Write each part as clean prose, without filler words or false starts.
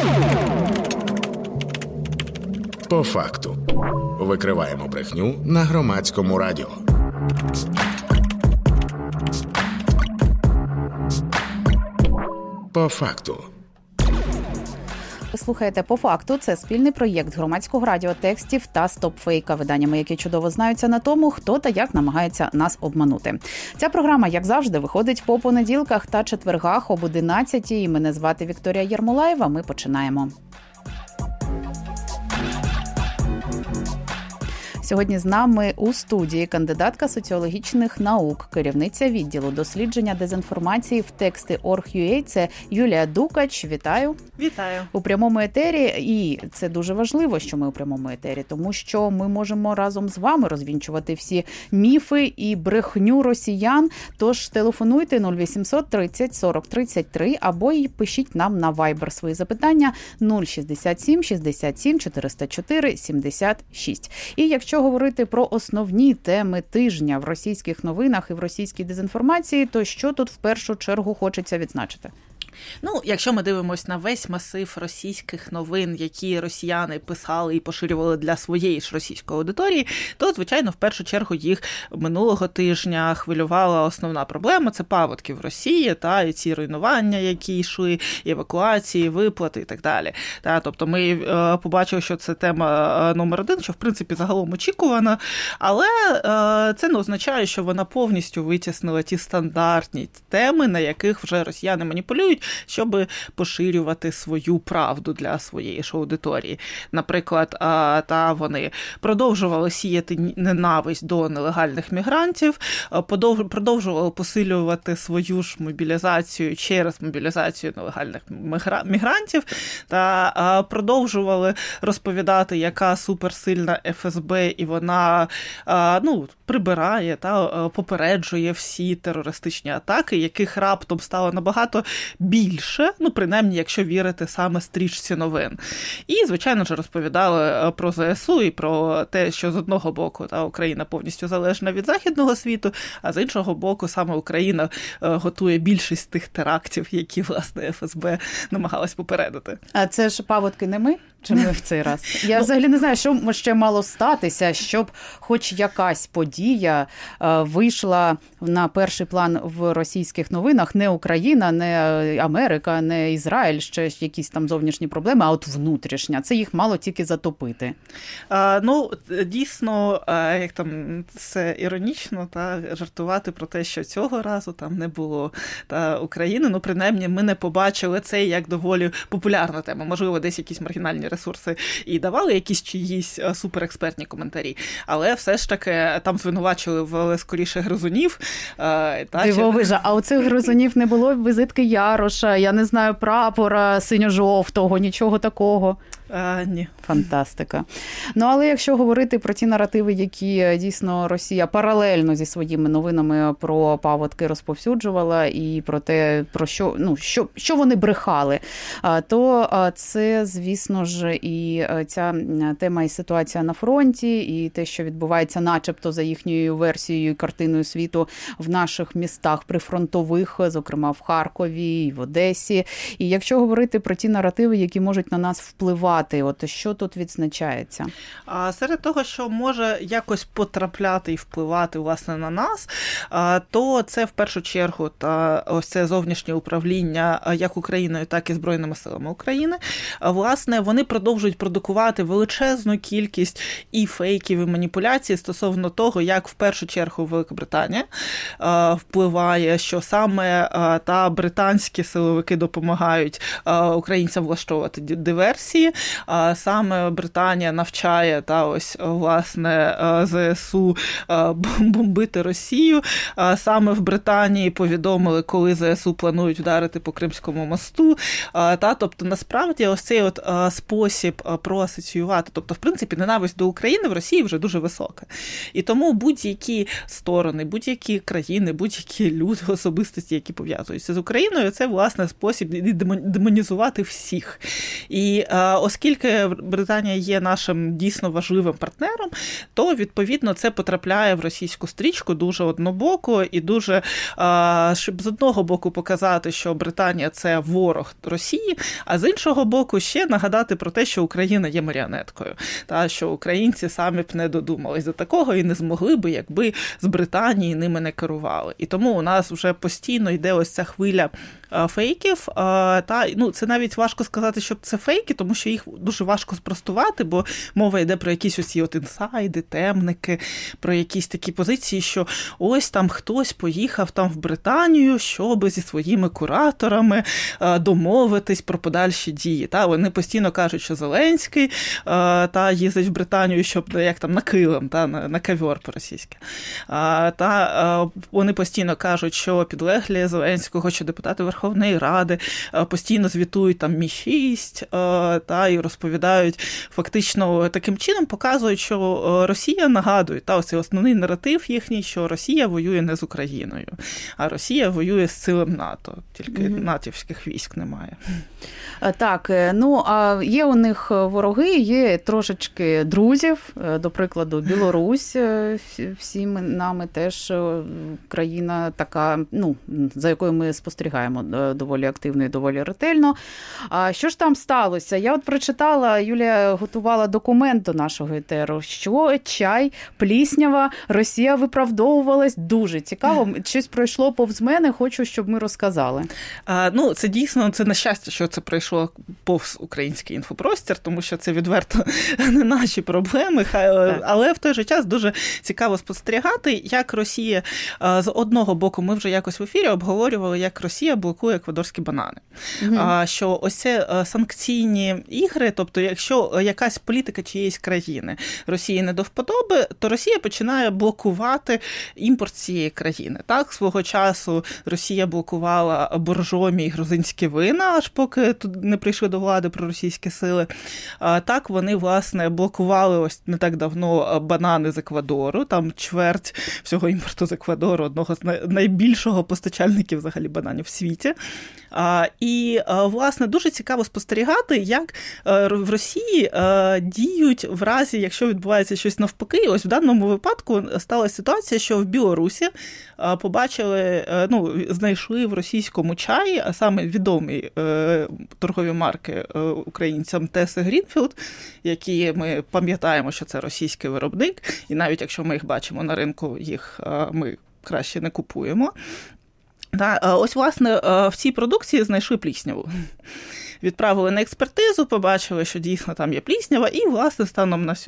По факту. Викриваємо брехню на Громадському радіо. По факту. Ви слухаєте «По факту» – це спільний проєкт Громадського радіо текстів та стопфейка, виданнями, які чудово знаються на тому, хто та як намагається нас обманути. Ця програма, як завжди, виходить по понеділках та четвергах об 11-й. Мене звати Вікторія Єрмолаєва. Ми починаємо. Сьогодні з нами у студії кандидатка соціологічних наук, керівниця відділу дослідження дезінформації в тексти Org.ua. Це Юлія Дукач. Вітаю. Вітаю. У прямому етері. І це дуже важливо, що ми у прямому етері, тому що ми можемо разом з вами розвінчувати всі міфи і брехню росіян. Тож телефонуйте 0800 30 40 33 або й пишіть нам на Viber свої запитання 067 67 404 76. І якщо говорити про основні теми тижня в російських новинах і в російській дезінформації, то що тут в першу чергу хочеться відзначити? Ну, якщо ми дивимося на весь масив російських новин, які росіяни писали і поширювали для своєї ж російської аудиторії, то, звичайно, в першу чергу їх минулого тижня хвилювала основна проблема – це паводки в Росії, та, і ці руйнування, які йшли, і евакуації, виплати і так далі. Та, тобто ми побачили, що це тема номер один, що, в принципі, загалом очікувана, але це не означає, що вона повністю витіснила ті стандартні теми, на яких вже росіяни маніпулюють, щоб поширювати свою правду для своєї ж аудиторії. Наприклад, вони продовжували сіяти ненависть до нелегальних мігрантів, продовжували посилювати свою ж мобілізацію через мобілізацію нелегальних мігрантів, та продовжували розповідати, яка суперсильна ФСБ, і вона прибирає та попереджує всі терористичні атаки, яких раптом стало набагато більше, принаймні, якщо вірити саме стрічці новин. І, звичайно ж, розповідали про ЗСУ і про те, що з одного боку Україна повністю залежна від західного світу, а з іншого боку саме Україна готує більшість тих терактів, які, власне, ФСБ намагалась попередити. А це ж паводки не ми? Чи ми в цей раз? Я взагалі не знаю, що ще мало статися, щоб хоч якась подія вийшла на перший план в російських новинах. Не Україна, не Америка, не Ізраїль, ще якісь там зовнішні проблеми, а от внутрішня. Це їх мало тільки затопити. Дійсно, як там це іронічно, жартувати про те, що цього разу там не було України. Принаймні, ми не побачили це як доволі популярна тема. Можливо, десь якісь маргінальні ресурси і давали якісь чиїсь суперекспертні коментарі, але все ж таки там звинувачили скоріше гризунів. Дивовижа, а у цих гризунів не було візитки Яроша, я не знаю, прапора синьо-жовтого, нічого такого? Ні. Фантастика. Але якщо говорити про ті наративи, які дійсно Росія паралельно зі своїми новинами про паводки розповсюджувала і про те, про що вони брехали, то це, звісно ж, і ця тема і ситуація на фронті, і те, що відбувається начебто за їхньою версією і картиною світу в наших містах прифронтових, зокрема в Харкові і в Одесі. І якщо говорити про ті наративи, які можуть на нас впливати, от що тут відзначається? Серед того, що може якось потрапляти і впливати, власне, на нас, то це в першу чергу ось це зовнішнє управління як Україною, так і Збройними силами України. Власне, вони продовжують продукувати величезну кількість і фейків, і маніпуляцій стосовно того, як в першу чергу Великобританія впливає, що саме британські силовики допомагають українцям влаштовувати диверсії, саме Британія навчає власне ЗСУ бомбити Росію. Саме в Британії повідомили, коли ЗСУ планують вдарити по Кримському мосту. Тобто, насправді, ось цей спосіб спосіб проасоціювати. Тобто, в принципі, ненависть до України в Росії вже дуже висока. І тому будь-які сторони, будь-які країни, будь-які люди, особистості, які пов'язуються з Україною, це, власне, спосіб демонізувати всіх. І оскільки Британія є нашим дійсно важливим партнером, то, відповідно, це потрапляє в російську стрічку дуже однобоко і дуже, щоб з одного боку показати, що Британія – це ворог Росії, а з іншого боку ще нагадати про те, що Україна є маріонеткою, та що українці самі б не додумались до такого і не змогли би, якби з Британії ними не керували. І тому у нас вже постійно йде ось ця хвиля фейків. Це навіть важко сказати, що це фейки, тому що їх дуже важко спростувати, бо мова йде про якісь ось інсайди, темники, про якісь такі позиції, що ось там хтось поїхав там в Британію, щоб зі своїми кураторами домовитись про подальші дії. Вони постійно кажуть, що Зеленський їздить в Британію, щоб як там на килим, на ковер по-російськи. Вони постійно кажуть, що підлеглі Зеленського, що депутати Верховної Ради постійно звітують там Мі-6 і розповідають, фактично таким чином показують, що Росія нагадує, ось основний наратив їхній, що Росія воює не з Україною, а Росія воює з цілим НАТО, тільки натівських військ немає. Так, а є у них вороги, є трошечки друзів, до прикладу, Білорусь, всім нами теж країна така, за якою ми спостерігаємо доволі активно і доволі ретельно. А що ж там сталося? Я прочитала, Юлія готувала документ до нашого етеру, що чай, пліснява, Росія виправдовувалась. Дуже цікаво. Щось пройшло повз мене, хочу, щоб ми розказали. Це дійсно, це на щастя, що це пройшло повз український інфопростір, тому що це відверто не наші проблеми, але в той же час дуже цікаво спостерігати, як Росія, з одного боку, ми вже якось в ефірі обговорювали, як Росія блокує еквадорські банани. Що ось це санкційні ігри, тобто якщо якась політика чиєїсь країни Росії не до вподоби, то Росія починає блокувати імпорт цієї країни. Так, свого часу Росія блокувала боржомі і грузинські вина, аж поки тут не прийшли до влади проросійські сили. Так, вони, власне, блокували ось не так давно банани з Еквадору, там чверть всього імпорту з Еквадору, одного з найбільшого постачальників взагалі бананів в світі. І, власне, дуже цікаво спостерігати, як в Росії діють в разі, якщо відбувається щось навпаки. Ось в даному випадку сталася ситуація, що в Білорусі побачили, знайшли в російському чаї, а саме відомі торгові марки українцям Тес і Грінфілд, які ми пам'ятаємо, що це російський виробник, і навіть якщо ми їх бачимо на ринку, їх ми краще не купуємо. Ось, власне, в цій продукції знайшли плісняву. Відправили на експертизу, побачили, що дійсно там є пліснява, і, власне, станом на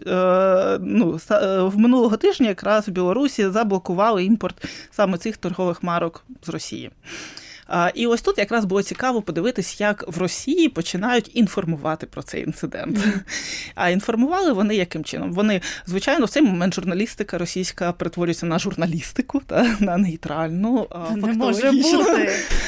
в минулого тижня якраз в Білорусі заблокували імпорт саме цих торгових марок з Росії. І ось тут якраз було цікаво подивитись, як в Росії починають інформувати про цей інцидент. А інформували вони яким чином? Вони, звичайно, в цей момент журналістика російська перетворюється на журналістику, на нейтральну, фактологічну. Не може бути.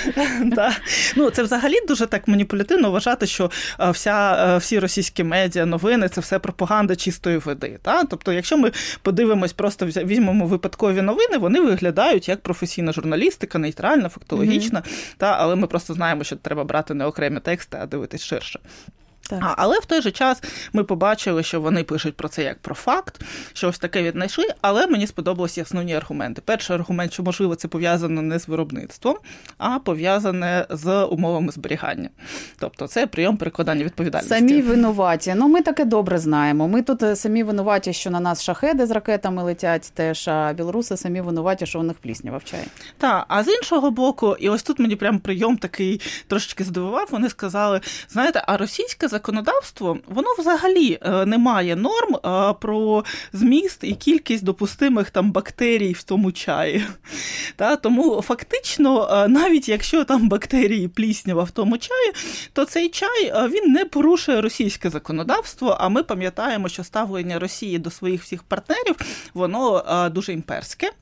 Це взагалі дуже так маніпулятивно вважати, що всі російські медіа, новини – це все пропаганда чистої води. Тобто, якщо ми подивимось, просто візьмемо випадкові новини, вони виглядають як професійна журналістика, нейтральна, фактологічна. Але ми просто знаємо, що треба брати не окремі тексти, а дивитись ширше. Але в той же час ми побачили, що вони пишуть про це як про факт, що ось таке віднайшли, але мені сподобалися основні аргументи. Перший аргумент, що, можливо, це пов'язано не з виробництвом, а пов'язане з умовами зберігання. Тобто це прийом перекладання відповідальності. Самі винуваті. Ми таке добре знаємо. Ми тут самі винуваті, що на нас шахеди з ракетами летять теж, а білоруси самі винуваті, що у них пліснява в чаї. Так, а з іншого боку, і ось тут мені прям прийом такий трошечки здивував, вони сказали, знаєте, а російське законодавство, воно взагалі не має норм про зміст і кількість допустимих там бактерій в тому чаї. Тому фактично, навіть якщо там бактерії пліснява в тому чаї, то цей чай, він не порушує російське законодавство, а ми пам'ятаємо, що ставлення Росії до своїх всіх партнерів, воно дуже імперське.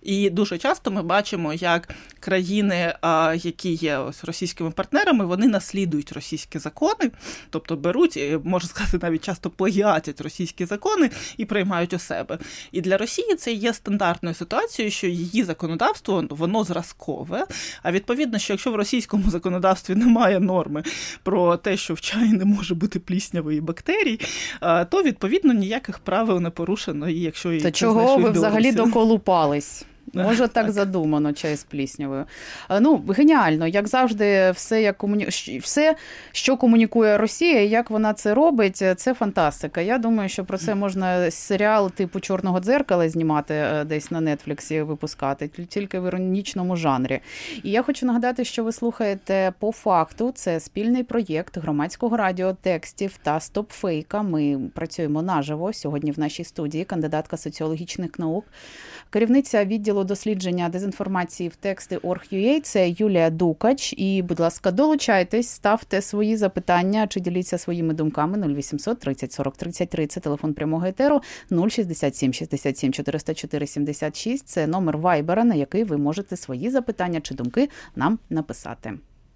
І дуже часто ми бачимо, як країни, які є ось російськими партнерами, вони наслідують російські закони, тобто беруть, можна сказати, навіть часто плагіатять російські закони і приймають у себе. І для Росії це є стандартною ситуацією, що її законодавство, воно зразкове, а відповідно, що якщо в російському законодавстві немає норми про те, що в чаї не може бути пліснявої бактерій, то, відповідно, ніяких правил не порушено. І якщо то чого ви взагалі доколупались? Може, так задумано, чай з пліснявою. Геніально. Як завжди, все, що комунікує Росія, як вона це робить, це фантастика. Я думаю, що про це можна серіал типу «Чорного дзеркала» знімати десь на Нетфліксі, випускати, тільки в іронічному жанрі. І я хочу нагадати, що ви слухаєте «По факту». Це спільний проєкт Громадського радіо, текстів та стопфейка. Ми працюємо наживо. Сьогодні в нашій студії кандидатка соціологічних наук, керівниця відділу дослідження дезінформації в тексти Org.ua, це Юлія Дукач. І, будь ласка, долучайтесь, ставте свої запитання чи діліться своїми думками. 0800 30 40 33, це телефон прямого етеру. 067 67 404 76, це номер Вайбера, на який ви можете свої запитання чи думки нам написати.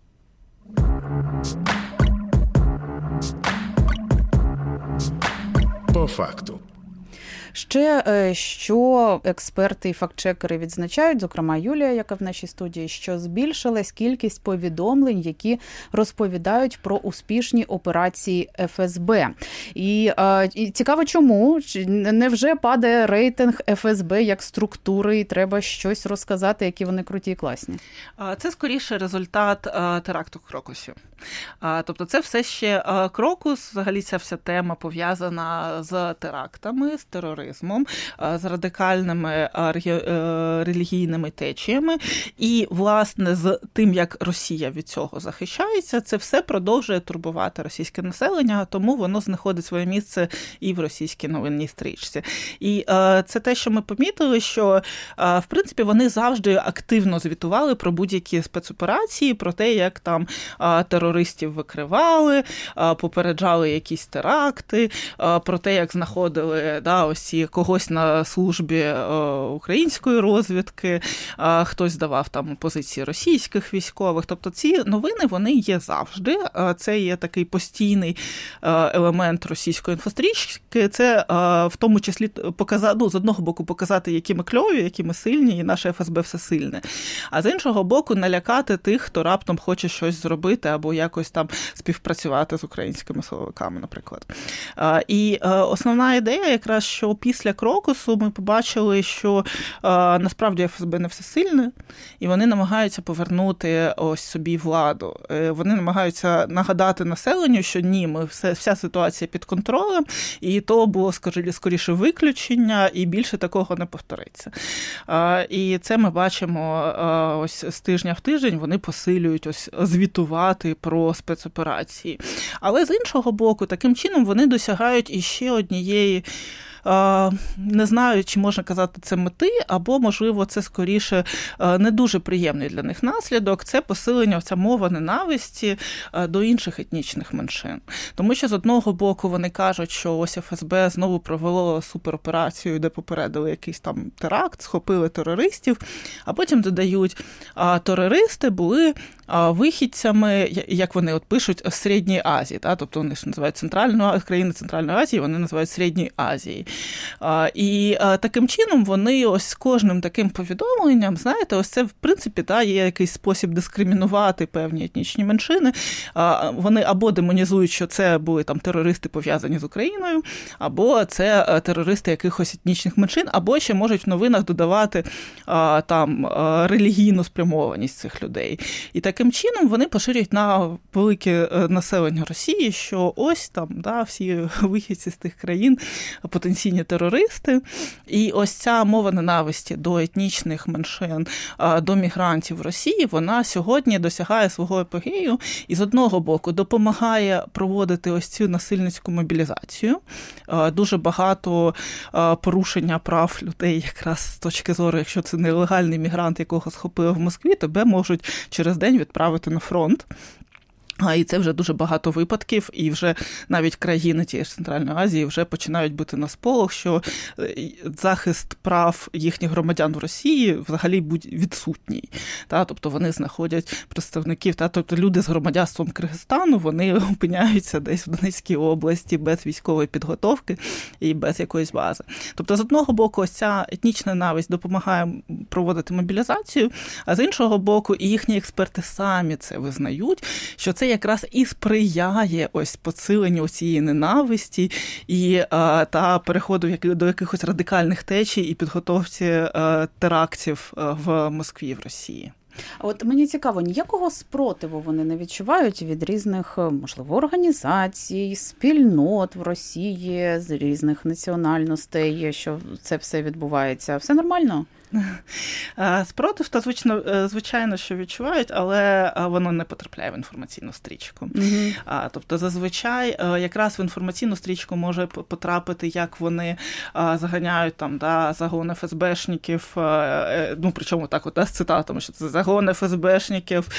По факту. Ще, що експерти і фактчекери відзначають, зокрема Юлія, яка в нашій студії, що збільшилась кількість повідомлень, які розповідають про успішні операції ФСБ. І цікаво, чому? Невже падає рейтинг ФСБ як структури і треба щось розказати, які вони круті і класні? Це скоріше результат теракту в Крокусі. Тобто це все ще Крокус, взагалі ця вся тема пов'язана з терактами, з тероризмом, з радикальними релігійними течіями. І, власне, з тим, як Росія від цього захищається, це все продовжує турбувати російське населення, тому воно знаходить своє місце і в російській новинній стрічці. І це те, що ми помітили, що, в принципі, вони завжди активно звітували про будь-які спецоперації, про те, як там терористів викривали, попереджали якісь теракти, про те, як знаходили ось когось на службі української розвідки, хтось давав там позиції російських військових. Тобто ці новини, вони є завжди. Це є такий постійний елемент російської інфострічки. Це в тому числі показати, з одного боку показати, які ми кльові, які ми сильні, і наше ФСБ все сильне. А з іншого боку, налякати тих, хто раптом хоче щось зробити або якось там співпрацювати з українськими силовиками, наприклад. І основна ідея якраз, що після Крокусу ми побачили, що насправді ФСБ не всесильне, і вони намагаються повернути ось собі владу. Вони намагаються нагадати населенню, що ні, вся ситуація під контролем, і то було скоріше виключення, і більше такого не повториться. І це ми бачимо ось з тижня в тиждень, вони посилюють ось звітувати про спецоперації. Але з іншого боку, таким чином вони досягають іще однієї, не знаю, чи можна казати це мети, або, можливо, це скоріше не дуже приємний для них наслідок, це посилення ця мова ненависті до інших етнічних меншин. Тому що, з одного боку, вони кажуть, що ось ФСБ знову провело супероперацію, де попередили якийсь там теракт, схопили терористів, а потім додають, терористи були вихідцями, як вони от пишуть, з Середньої Азії. Тобто вони ж називають країни Центральної Азії, вони називають Середньої Азії. І таким чином вони ось з кожним таким повідомленням, знаєте, ось це, в принципі, є якийсь спосіб дискримінувати певні етнічні меншини. Вони або демонізують, що це були там терористи, пов'язані з Україною, або це терористи якихось етнічних меншин, або ще можуть в новинах додавати там релігійну спрямованість цих людей. І таким чином вони поширюють на велике населення Росії, що ось там, всі вихідці з тих країн потенційні терористи. І ось ця мова ненависті до етнічних меншин, до мігрантів в Росії, вона сьогодні досягає свого епогею і з одного боку допомагає проводити ось цю насильницьку мобілізацію. Дуже багато порушення прав людей якраз з точки зору, якщо це нелегальний мігрант, якого схопили в Москві, тебе можуть через день відправити на фронт. І це вже дуже багато випадків, і вже навіть країни тієї ж Центральної Азії вже починають бути на сполох, що захист прав їхніх громадян в Росії взагалі відсутній. Тобто вони знаходять представників, тобто люди з громадянством Киргизстану, вони опиняються десь в Донецькій області без військової підготовки і без якоїсь бази. Тобто, з одного боку, ось ця етнічна ненависть допомагає проводити мобілізацію, а з іншого боку, і їхні експерти самі це визнають, що це якраз і сприяє ось посиленню цієї ненависті і та переходу до якихось радикальних течій і підготовці терактів в Москві і в Росії. От мені цікаво, ніякого спротиву вони не відчувають від різних, можливо, організацій, спільнот в Росії, з різних національностей, що це все відбувається. Все нормально? Спротив, то звичайно, що відчувають, але воно не потрапляє в інформаційну стрічку. Mm-hmm. Тобто, зазвичай, якраз в інформаційну стрічку може потрапити, як вони заганяють там, загон ФСБшників, причому так от, з цитатами, що це загон ФСБшників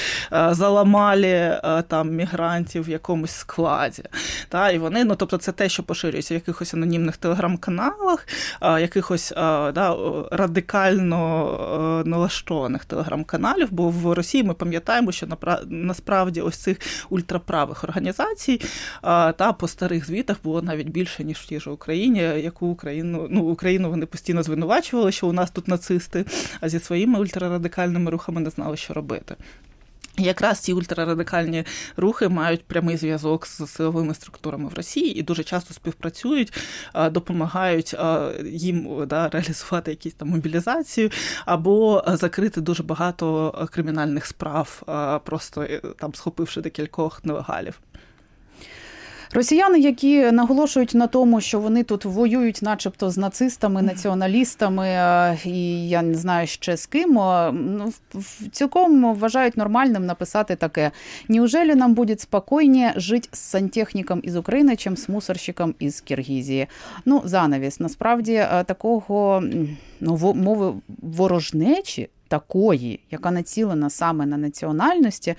заламали там мігрантів в якомусь складі. І вони, тобто, це те, що поширюється в якихось анонімних телеграм-каналах, якихось радикально налаштованих телеграм-каналів, бо в Росії ми пам'ятаємо, що насправді ось цих ультраправих організацій по старих звітах було навіть більше, ніж в тій же Україні, яку Україну вони постійно звинувачували, що у нас тут нацисти, а зі своїми ультрарадикальними рухами не знали, що робити. Якраз ці ультрарадикальні рухи мають прямий зв'язок з силовими структурами в Росії і дуже часто співпрацюють, допомагають їм реалізувати якісь там мобілізацію або закрити дуже багато кримінальних справ, просто там схопивши декількох нелегалів. Росіяни, які наголошують на тому, що вони тут воюють начебто з нацистами, націоналістами і я не знаю ще з ким, цілком вважають нормальним написати таке: «Неужели нам буде спокійніше жити з сантехніком із України, чим з мусорщиком із Киргизії?» Занавіс. Насправді, такого мови ворожнечі, такої, яка націлена саме на національності,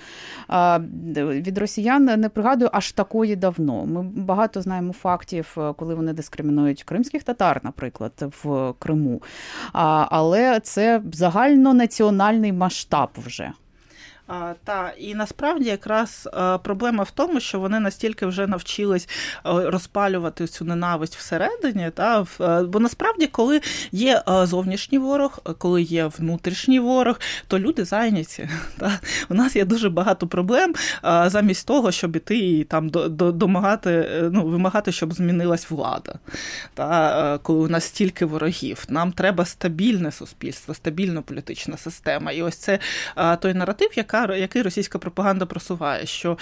від росіян не пригадую аж такої давно. Ми багато знаємо фактів, коли вони дискримінують кримських татар, наприклад, в Криму. Але це загальнонаціональний масштаб вже. І насправді якраз проблема в тому, що вони настільки вже навчились розпалювати цю ненависть всередині, бо насправді, коли є зовнішній ворог, коли є внутрішній ворог, то люди зайняті. У нас є дуже багато проблем замість того, щоб іти і там вимагати, щоб змінилась влада. Коли у нас стільки ворогів, нам треба стабільне суспільство, стабільна політична система. І ось це той наратив, який російська пропаганда просуває, що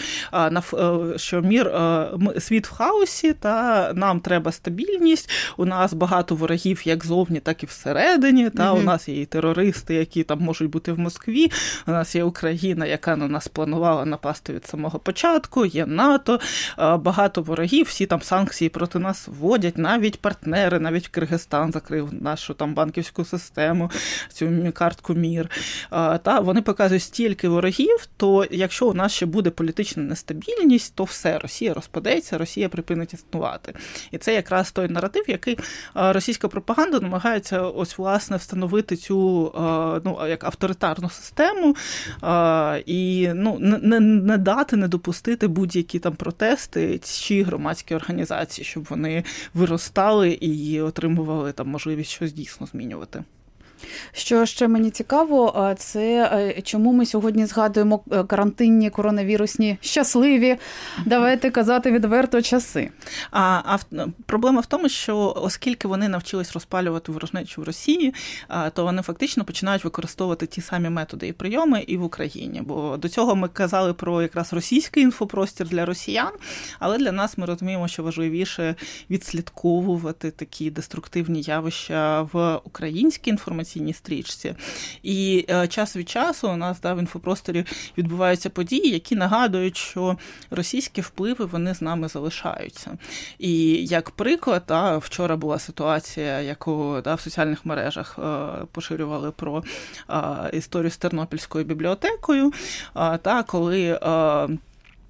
світ в хаосі, нам треба стабільність, у нас багато ворогів як зовні, так і всередині, у нас є і терористи, які там можуть бути в Москві, у нас є Україна, яка на нас планувала напасти від самого початку, є НАТО, багато ворогів, всі там санкції проти нас вводять, навіть партнери, навіть Киргизстан закрив нашу там банківську систему, цю картку МІР. Вони показують стільки ворогів, то якщо у нас ще буде політична нестабільність, то все, Росія розпадеться, Росія припинить існувати. І це якраз той наратив, який російська пропаганда намагається ось, власне, встановити цю як авторитарну систему і не дати, не допустити будь-які там протести чи громадські організації, щоб вони виростали і отримували там можливість щось дійсно змінювати. Що ще мені цікаво, це чому ми сьогодні згадуємо карантинні, коронавірусні, щасливі, давайте казати відверто, часи. Проблема в тому, що оскільки вони навчились розпалювати ворожнечу в Росії, то вони фактично починають використовувати ті самі методи і прийоми і в Україні. Бо до цього ми казали про якраз російський інфопростір для росіян, але для нас ми розуміємо, що важливіше відслідковувати такі деструктивні явища в українській інформаційній стрічці. І час від часу у нас в інфопросторі відбуваються події, які нагадують, що російські впливи, вони з нами залишаються. І як приклад, вчора була ситуація, яку в соціальних мережах поширювали про історію з Тернопільською бібліотекою, коли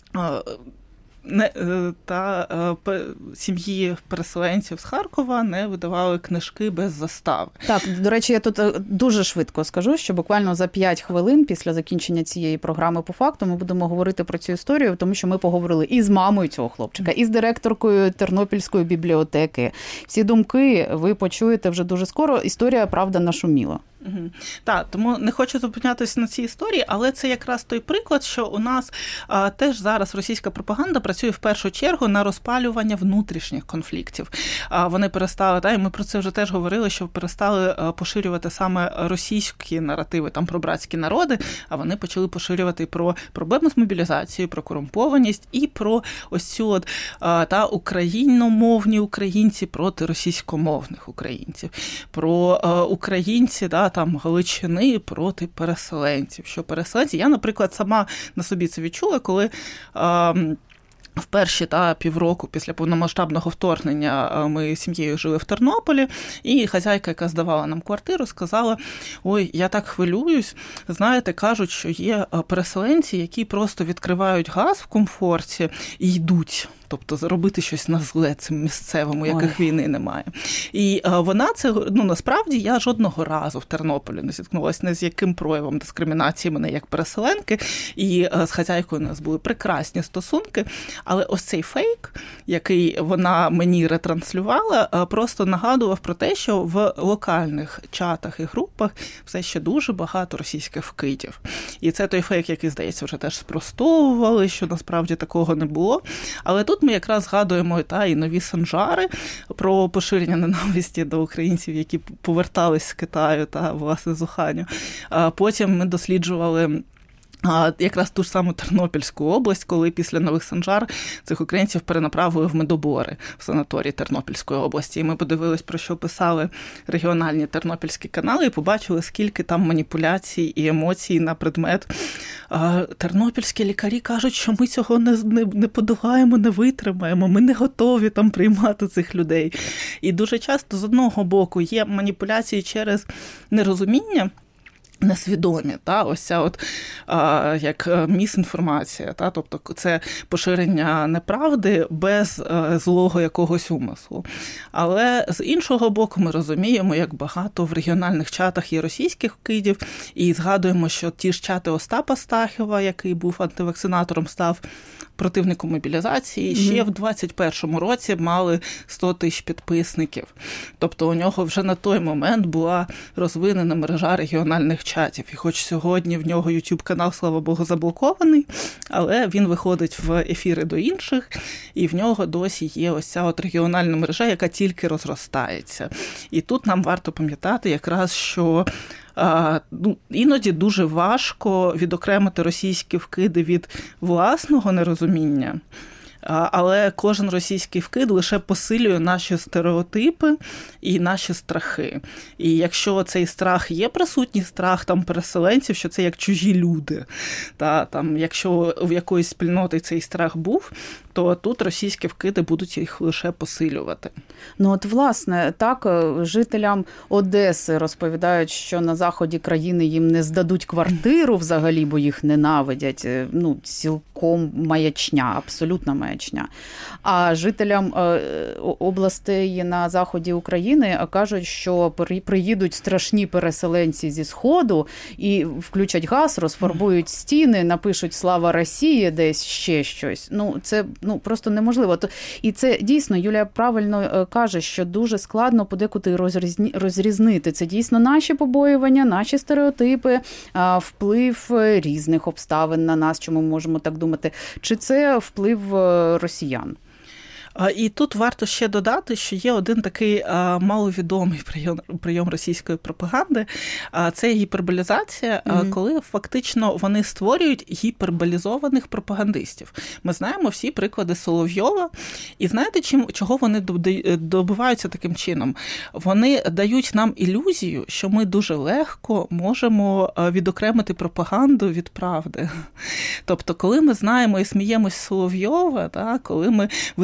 сім'ї переселенців з Харкова не видавали книжки без застави. Так, до речі, я тут дуже швидко скажу, що буквально за 5 хвилин після закінчення цієї програми «По факту» ми будемо говорити про цю історію, тому що ми поговорили і з мамою цього хлопчика, і з директоркою Тернопільської бібліотеки. Всі думки ви почуєте вже дуже скоро. Історія, правда, нашуміла. Так, тому не хочу зупинятися на цій історії, але це якраз той приклад, що у нас теж зараз російська пропаганда працює в першу чергу на розпалювання внутрішніх конфліктів. Вони перестали, і ми про це вже теж говорили, що перестали поширювати саме російські наративи там про братські народи, а вони почали поширювати про проблеми з мобілізацією, про корумпованість і про ось цю україномовні українці проти російськомовних українців, про українці, там Галичини проти переселенців. Що переселенці? Я, наприклад, сама на собі це відчула, коли в перші півроку після повномасштабного вторгнення ми з сім'єю жили в Тернополі, і хазяйка, яка здавала нам квартиру, сказала: ой, я так хвилююсь, знаєте, кажуть, що є переселенці, які просто відкривають газ в комфорті і йдуть. Тобто зробити щось на зле цим місцевим, у яких війни немає. І вона це, насправді, я жодного разу в Тернополі не зіткнулася ні з яким проявом дискримінації мене як переселенки, і з хазяйкою у нас були прекрасні стосунки, але ось цей фейк, який вона мені ретранслювала, просто нагадував про те, що в локальних чатах і групах все ще дуже багато російських вкидів. І це той фейк, який, здається, вже теж спростовували, що насправді такого не було. Але тут ми якраз згадуємо і нові санжари про поширення ненависті до українців, які повертались з Китаю власне з Уханю. Потім ми досліджували якраз ту ж саму Тернопільську область, коли після нових санжар цих українців перенаправили в медобори в санаторії Тернопільської області. І ми подивились, про що писали регіональні тернопільські канали, і побачили, скільки там маніпуляцій і емоцій на предмет. Тернопільські лікарі кажуть, що ми цього не подолаємо, не витримаємо, ми не готові там приймати цих людей. І дуже часто, з одного боку, є маніпуляції через нерозуміння, несвідомі, ось ця як місінформація, тобто це поширення неправди без злого якогось умислу. Але з іншого боку ми розуміємо, як багато в регіональних чатах є російських вкидів, і згадуємо, що ті ж чати Остапа Стахіва, який був антивакцинатором, став противником мобілізації, ще в 21-му році мали 100 тисяч підписників. Тобто у нього вже на той момент була розвинена мережа регіональних чатів. І хоч сьогодні в нього YouTube-канал, слава Богу, заблокований, але він виходить в ефіри до інших, і в нього досі є ось ця регіональна мережа, яка тільки розростається. І тут нам варто пам'ятати якраз, що іноді дуже важко відокремити російські вкиди від власного нерозуміння, але кожен російський вкид лише посилює наші стереотипи і наші страхи. І якщо цей страх є присутній, страх переселенців, що це як чужі люди, якщо в якоїсь спільноти цей страх був, то тут російські вкиди будуть їх лише посилювати. Власне, так, жителям Одеси розповідають, що на заході країни їм не здадуть квартиру взагалі, бо їх ненавидять. Цілком маячня, абсолютна маячня. А жителям областей на заході України кажуть, що приїдуть страшні переселенці зі Сходу і включать газ, розфарбують стіни, напишуть «Слава Росії», десь ще щось. Це просто неможливо. І це дійсно, Юлія правильно каже, що дуже складно подекуди розрізнити. Це дійсно наші побоювання, наші стереотипи, вплив різних обставин на нас, чому ми можемо так думати. Чи це вплив росіян? І тут варто ще додати, що є один такий маловідомий прийом російської пропаганди. Це гіперболізація, коли фактично вони створюють гіперболізованих пропагандистів. Ми знаємо всі приклади Соловйова. І знаєте, чого вони добиваються таким чином? Вони дають нам ілюзію, що ми дуже легко можемо відокремити пропаганду від правди. Тобто, коли ми знаємо і сміємось Соловйова, коли ми висміюємо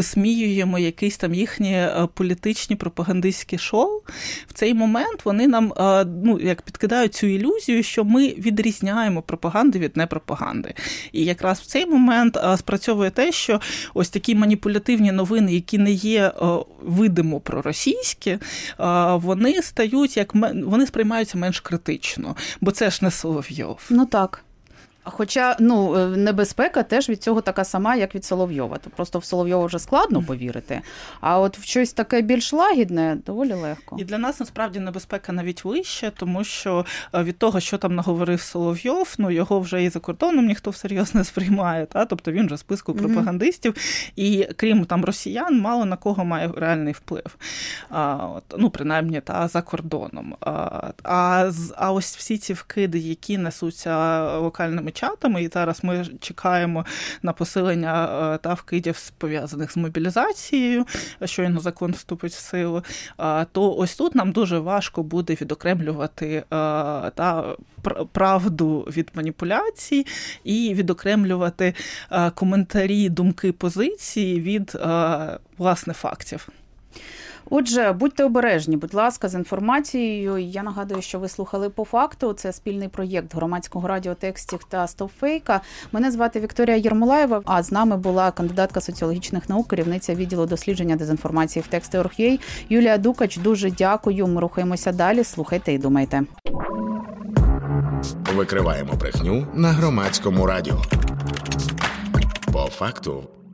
висміюємо якісь там їхні політичні пропагандистські шоу, в цей момент вони нам як підкидають цю ілюзію, що ми відрізняємо пропаганду від непропаганди. І якраз в цей момент спрацьовує те, що ось такі маніпулятивні новини, які не є видимо проросійські, вони вони сприймаються менш критично, бо це ж не Соловйов. Ну так. Хоча, небезпека теж від цього така сама, як від Соловйова. Просто в Соловйова вже складно повірити, а от в щось таке більш лагідне доволі легко. І для нас, насправді, небезпека навіть вища, тому що від того, що там наговорив Соловйов, його вже і за кордоном ніхто всерйоз не сприймає, тобто він вже в списку пропагандистів, і крім там росіян, мало на кого має реальний вплив. Принаймні, за кордоном. А ось всі ці вкиди, які несуться локальними чатами, і зараз ми чекаємо на посилення вкидів, пов'язаних з мобілізацією, щойно закон вступить в силу, то ось тут нам дуже важко буде відокремлювати правду від маніпуляцій і відокремлювати коментарі, думки, позиції від, власне, фактів. Отже, будьте обережні, будь ласка, з інформацією. Я нагадую, що ви слухали «По факту». Це спільний проєкт Громадського радіо «Текстів» та «Стопфейка». Мене звати Вікторія Єрмолаєва, а з нами була кандидатка соціологічних наук, керівниця відділу дослідження дезінформації в Тексти.org.ua Юлія Дукач. Дуже дякую. Ми рухаємося далі. Слухайте і думайте. Викриваємо брехню на Громадському радіо. «По факту».